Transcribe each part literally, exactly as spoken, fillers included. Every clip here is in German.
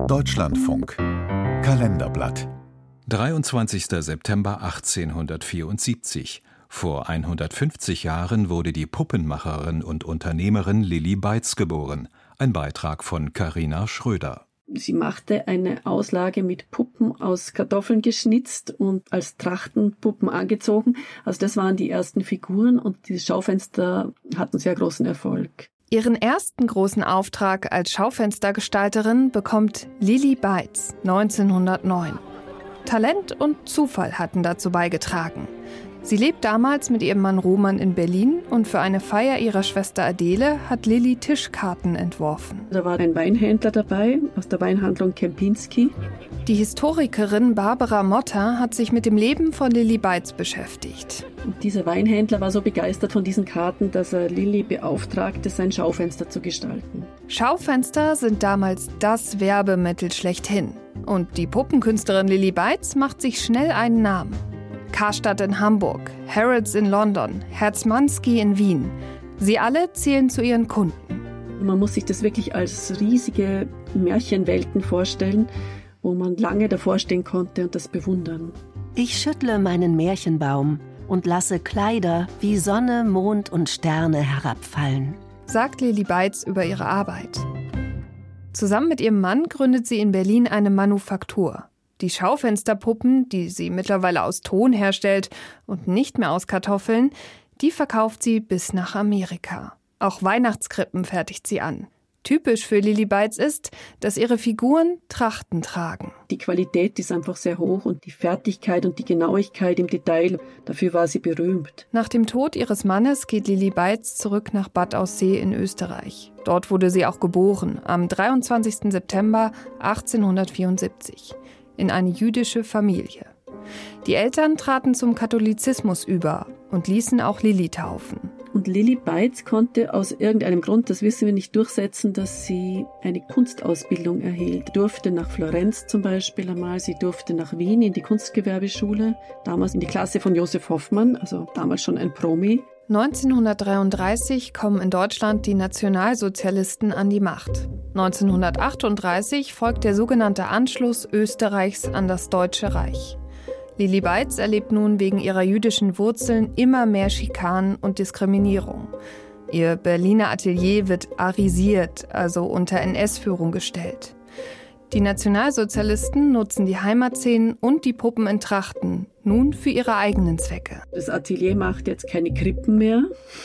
Deutschlandfunk Kalenderblatt. dreiundzwanzigster September achtzehnhundertvierundsiebzig. Vor hundertfünfzig Jahren wurde die Puppenmacherin und Unternehmerin Lilli Beitz geboren. Ein Beitrag von Carina Schröder. Sie machte eine Auslage mit Puppen aus Kartoffeln geschnitzt und als Trachtenpuppen angezogen. Also das waren die ersten Figuren und die Schaufenster hatten sehr großen Erfolg. Ihren ersten großen Auftrag als Schaufenstergestalterin bekommt Lilli Beitz neunzehnhundertneun. Talent und Zufall hatten dazu beigetragen. Sie lebt damals mit ihrem Mann Roman in Berlin und für eine Feier ihrer Schwester Adele hat Lilli Tischkarten entworfen. Da war ein Weinhändler dabei, aus der Weinhandlung Kempinski. Die Historikerin Barbara Motter hat sich mit dem Leben von Lilli Beitz beschäftigt. Und dieser Weinhändler war so begeistert von diesen Karten, dass er Lilli beauftragte, sein Schaufenster zu gestalten. Schaufenster sind damals das Werbemittel schlechthin. Und die Puppenkünstlerin Lilli Beitz macht sich schnell einen Namen. Karstadt in Hamburg, Harrods in London, Herzmanski in Wien. Sie alle zählen zu ihren Kunden. Man muss sich das wirklich als riesige Märchenwelten vorstellen, wo man lange davor stehen konnte und das bewundern. Ich schüttle meinen Märchenbaum und lasse Kleider wie Sonne, Mond und Sterne herabfallen, sagt Lilli Beitz über ihre Arbeit. Zusammen mit ihrem Mann gründet sie in Berlin eine Manufaktur. Die Schaufensterpuppen, die sie mittlerweile aus Ton herstellt und nicht mehr aus Kartoffeln, die verkauft sie bis nach Amerika. Auch Weihnachtskrippen fertigt sie an. Typisch für Lilli Beitz ist, dass ihre Figuren Trachten tragen. Die Qualität ist einfach sehr hoch und die Fertigkeit und die Genauigkeit im Detail, dafür war sie berühmt. Nach dem Tod ihres Mannes geht Lilli Beitz zurück nach Bad Aussee in Österreich. Dort wurde sie auch geboren, am dreiundzwanzigster September achtzehnhundertvierundsiebzig. In eine jüdische Familie. Die Eltern traten zum Katholizismus über und ließen auch Lilli taufen. Und Lilli Beitz konnte aus irgendeinem Grund, das wissen wir nicht, durchsetzen, dass sie eine Kunstausbildung erhielt. Sie durfte nach Florenz zum Beispiel einmal, sie durfte nach Wien in die Kunstgewerbeschule, damals in die Klasse von Josef Hoffmann, also damals schon ein Promi. neunzehnhundertdreiunddreißig kommen in Deutschland die Nationalsozialisten an die Macht. neunzehnhundertachtunddreißig folgt der sogenannte Anschluss Österreichs an das Deutsche Reich. Lilli Beitz erlebt nun wegen ihrer jüdischen Wurzeln immer mehr Schikanen und Diskriminierung. Ihr Berliner Atelier wird arisiert, also unter N S-Führung gestellt. Die Nationalsozialisten nutzen die Heimatszenen und die Puppen in Trachten nun für ihre eigenen Zwecke. Das Atelier macht jetzt keine Krippen mehr,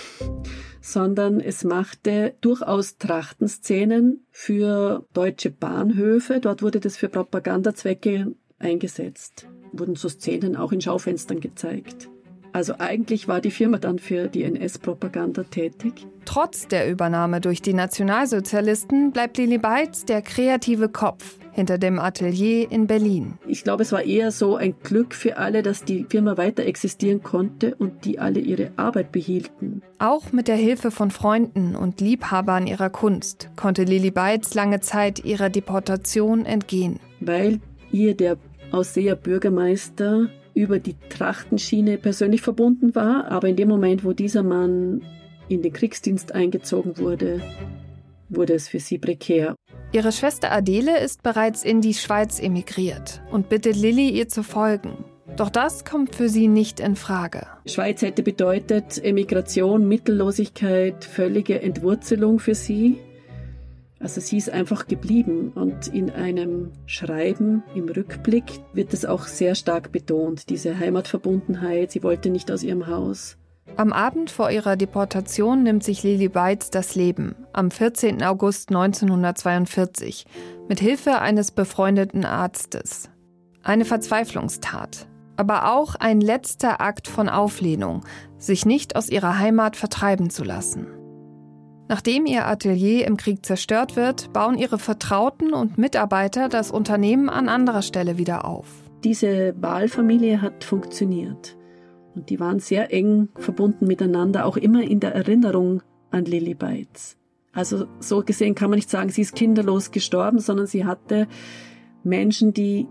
sondern es machte durchaus Trachtenszenen für deutsche Bahnhöfe. Dort wurde das für Propagandazwecke eingesetzt. Wurden so Szenen auch in Schaufenstern gezeigt. Also eigentlich war die Firma dann für die N S-Propaganda tätig. Trotz der Übernahme durch die Nationalsozialisten bleibt Lilli Beitz der kreative Kopf hinter dem Atelier in Berlin. Ich glaube, es war eher so ein Glück für alle, dass die Firma weiter existieren konnte und die alle ihre Arbeit behielten. Auch mit der Hilfe von Freunden und Liebhabern ihrer Kunst konnte Lilli Beitz lange Zeit ihrer Deportation entgehen. Weil ihr der Ausseer Bürgermeister über die Trachtenschiene persönlich verbunden war, aber in dem Moment, wo dieser Mann in den Kriegsdienst eingezogen wurde, wurde es für sie prekär. Ihre Schwester Adele ist bereits in die Schweiz emigriert und bittet Lilli, ihr zu folgen. Doch das kommt für sie nicht in Frage. Schweiz hätte bedeutet Emigration, Mittellosigkeit, völlige Entwurzelung für sie. Also sie ist einfach geblieben und in einem Schreiben im Rückblick wird es auch sehr stark betont, diese Heimatverbundenheit, sie wollte nicht aus ihrem Haus. Am Abend vor ihrer Deportation nimmt sich Lilli Beitz das Leben, am vierzehnten August neunzehnhundertzweiundvierzig, mit Hilfe eines befreundeten Arztes. Eine Verzweiflungstat, aber auch ein letzter Akt von Auflehnung, sich nicht aus ihrer Heimat vertreiben zu lassen. Nachdem ihr Atelier im Krieg zerstört wird, bauen ihre Vertrauten und Mitarbeiter das Unternehmen an anderer Stelle wieder auf. Diese Wahlfamilie hat funktioniert und die waren sehr eng verbunden miteinander, auch immer in der Erinnerung an Lilli Beitz. Also so gesehen kann man nicht sagen, sie ist kinderlos gestorben, sondern sie hatte Menschen, die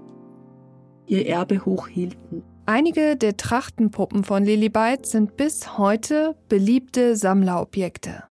ihr Erbe hochhielten. Einige der Trachtenpuppen von Lilli Beitz sind bis heute beliebte Sammlerobjekte.